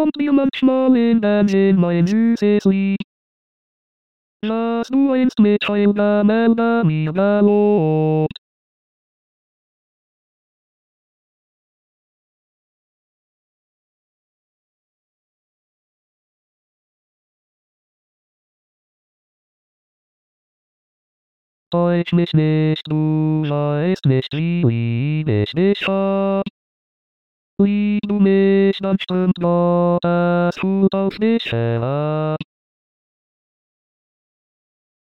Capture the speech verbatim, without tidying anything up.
kommt mir manchmal in den Sinn mein süßes Lied. Das du einst mit heil'ger Melda mir gelobt. Täusch mich nicht, du weißt nicht, wie lieb ich dich hab. Lieb du mich, dann strömt Gott das Blut auf dich herab.